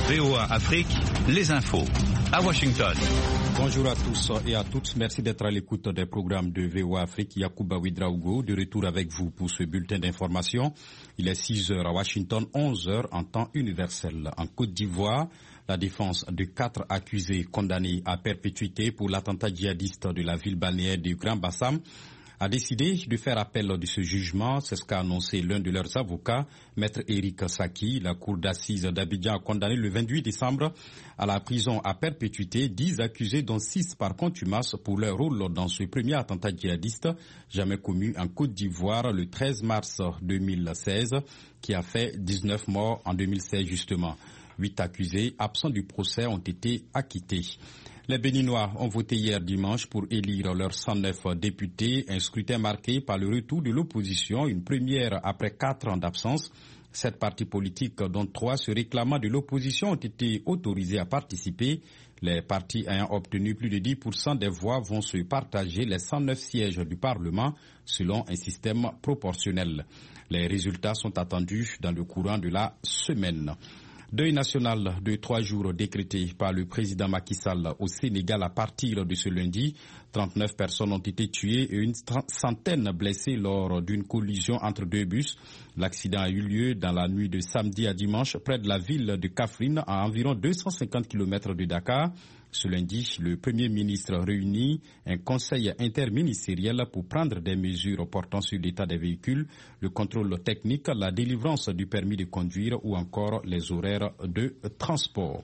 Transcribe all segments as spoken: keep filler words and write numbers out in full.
V O A Afrique, les infos à Washington. Bonjour à tous et à toutes. Merci d'être à l'écoute des programmes de V O A Afrique. Yacouba Ouedraogo, de retour avec vous pour ce bulletin d'information. Il est six heures à Washington, onze heures en temps universel. En Côte d'Ivoire, la défense de quatre accusés condamnés à perpétuité pour l'attentat djihadiste de la ville balnéaire du Grand Bassam a décidé de faire appel de ce jugement. C'est ce qu'a annoncé l'un de leurs avocats, Maître Eric Saki. La cour d'assises d'Abidjan a condamné le vingt-huit décembre à la prison à perpétuité dix accusés, dont six par contumace pour leur rôle dans ce premier attentat djihadiste jamais commis en Côte d'Ivoire le treize mars deux mille seize, qui a fait dix-neuf morts en deux mille seize justement. Huit accusés absents du procès ont été acquittés. Les Béninois ont voté hier dimanche pour élire leurs cent neuf députés, un scrutin marqué par le retour de l'opposition, une première après quatre ans d'absence. Sept partis politiques, dont trois se réclamant de l'opposition, ont été autorisés à participer. Les partis ayant obtenu plus de dix pour cent des voix vont se partager les cent neuf sièges du Parlement selon un système proportionnel. Les résultats sont attendus dans le courant de la semaine. Deuil national de trois jours décrété par le président Macky Sall au Sénégal à partir de ce lundi. trente-neuf personnes ont été tuées et une centaine blessées lors d'une collision entre deux bus. L'accident a eu lieu dans la nuit de samedi à dimanche près de la ville de Kaffrine, à environ deux cent cinquante kilomètres de Dakar. Ce lundi, le Premier ministre réunit un conseil interministériel pour prendre des mesures portant sur l'état des véhicules, le contrôle technique, la délivrance du permis de conduire ou encore les horaires de transport.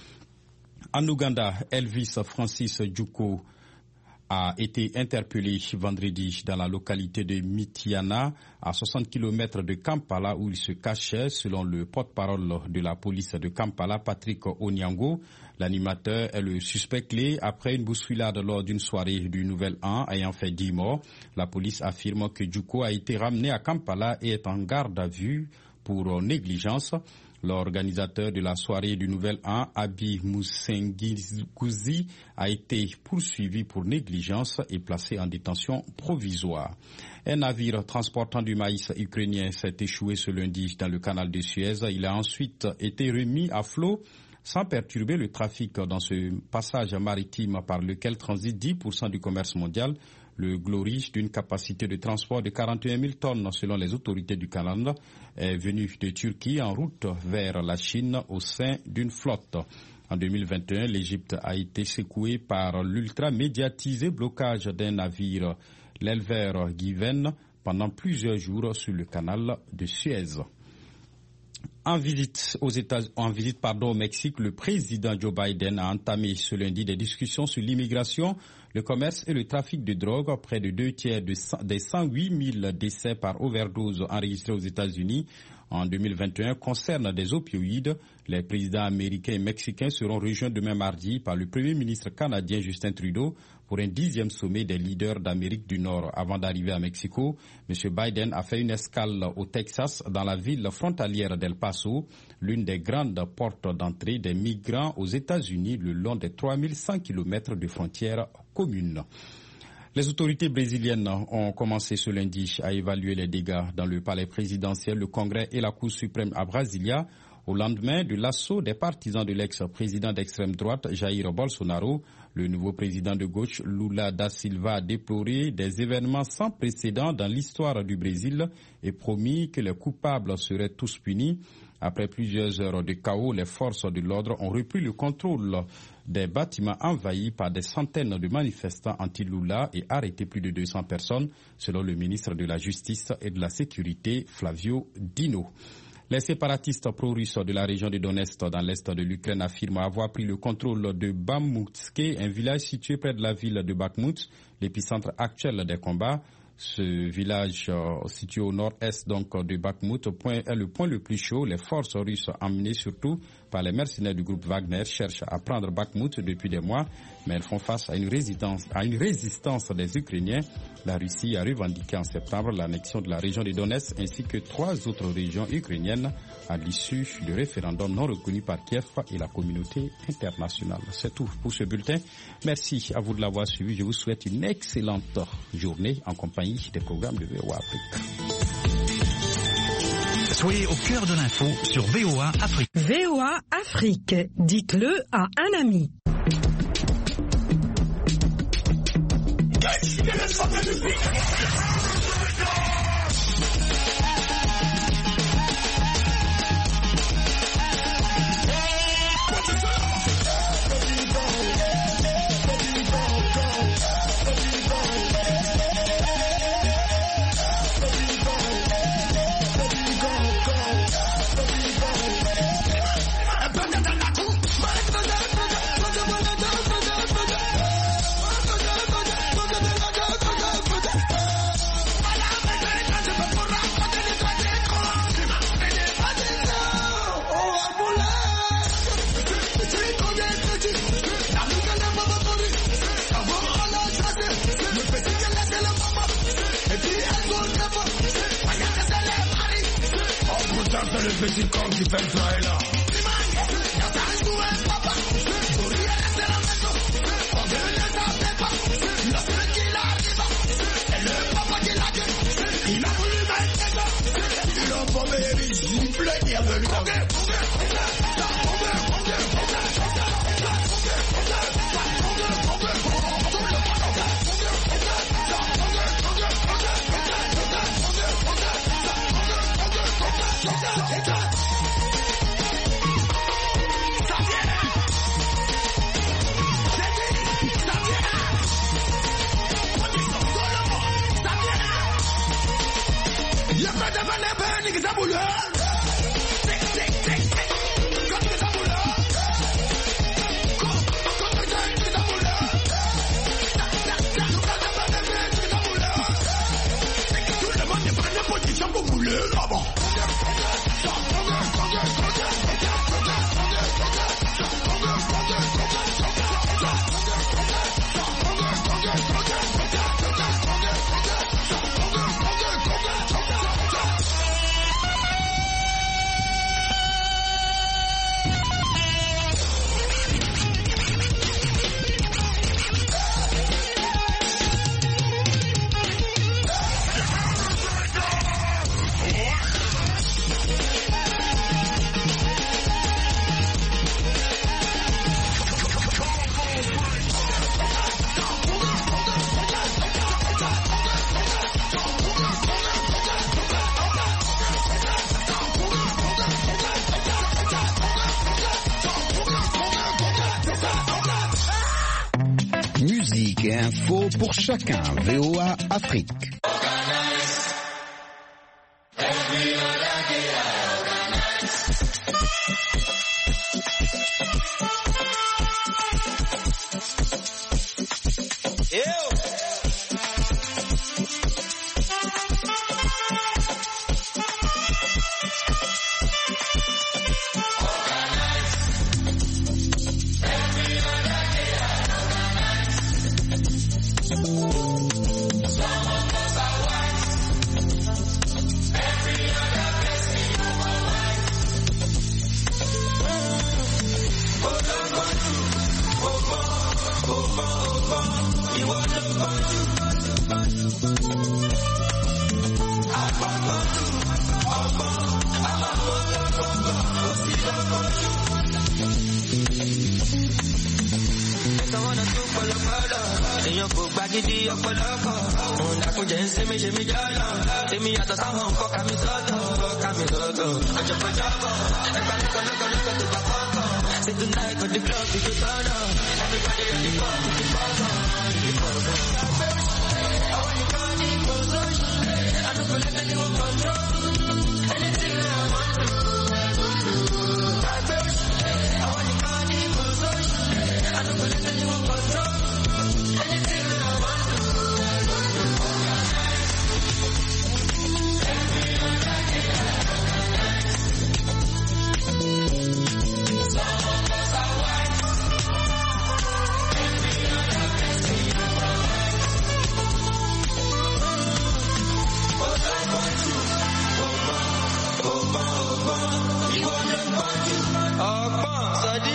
En Ouganda, Elvis Francis Djouko a été interpellé vendredi dans la localité de Mitiana, à soixante kilomètres de Kampala, où il se cachait, selon le porte-parole de la police de Kampala, Patrick Onyango. L'animateur est le suspect clé après une bousculade lors d'une soirée du Nouvel An ayant fait dix morts. La police affirme que Djouko a été ramené à Kampala et est en garde à vue pour négligence. L'organisateur de la soirée du Nouvel An, Abi Musengizikuzi, a été poursuivi pour négligence et placé en détention provisoire. Un navire transportant du maïs ukrainien s'est échoué ce lundi dans le canal de Suez. Il a ensuite été remis à flot sans perturber le trafic dans ce passage maritime par lequel transite dix pour cent du commerce mondial. Le Glory, d'une capacité de transport de quarante et un mille tonnes selon les autorités du Canada, est venu de Turquie en route vers la Chine au sein d'une flotte. En deux mille vingt et un, l'Égypte a été secouée par l'ultra-médiatisé blocage d'un navire, l'Elver Given, pendant plusieurs jours sur le canal de Suez. En visite, aux États, en visite pardon, au Mexique, le président Joe Biden a entamé ce lundi des discussions sur l'immigration, le commerce et le trafic de drogue. Près de deux tiers de, des cent huit mille décès par overdose enregistrés aux États-Unis en deux mille vingt et un concernent des opioïdes. Les présidents américains et mexicains seront rejoints demain mardi par le Premier ministre canadien Justin Trudeau pour un dixième sommet des leaders d'Amérique du Nord. Avant d'arriver à Mexico, M. Biden a fait une escale au Texas, dans la ville frontalière d'El Paso, l'une des grandes portes d'entrée des migrants aux États-Unis le long des trois mille cent kilomètres de frontières communes. Les autorités brésiliennes ont commencé ce lundi à évaluer les dégâts dans le palais présidentiel, le Congrès et la Cour suprême à Brasilia, au lendemain de l'assaut des partisans de l'ex-président d'extrême droite Jair Bolsonaro. Le nouveau président de gauche, Lula da Silva, a déploré des événements sans précédent dans l'histoire du Brésil et promis que les coupables seraient tous punis. Après plusieurs heures de chaos, les forces de l'ordre ont repris le contrôle des bâtiments envahis par des centaines de manifestants anti-Lula et arrêté plus de deux cents personnes, selon le ministre de la Justice et de la Sécurité, Flavio Dino. Les séparatistes pro-russes de la région de Donetsk, dans l'est de l'Ukraine, affirment avoir pris le contrôle de Bamutske, un village situé près de la ville de Bakhmut, l'épicentre actuel des combats. Ce village euh, situé au nord-est donc de Bakhmut point, est le point le plus chaud. Les forces russes, emmenées surtout par les mercenaires du groupe Wagner, cherchent à prendre Bakhmut depuis des mois, mais elles font face à une résistance, à une résistance des Ukrainiens. La Russie a revendiqué en septembre l'annexion de la région de Donetsk ainsi que trois autres régions ukrainiennes à l'issue du référendum non reconnu par Kiev et la communauté internationale. C'est tout pour ce bulletin. Merci à vous de l'avoir suivi. Je vous souhaite une excellente journée en compagnie des programmes de V O A Afrique. Soyez au cœur de l'info sur V O A Afrique. V O A Afrique, dites-le à un ami. Le petit con qui fait le fly là. Il a voulu mettre ça. Il a pas baby, il plaît, il a voulu Musique et info pour chacun. V O A Afrique. Sadi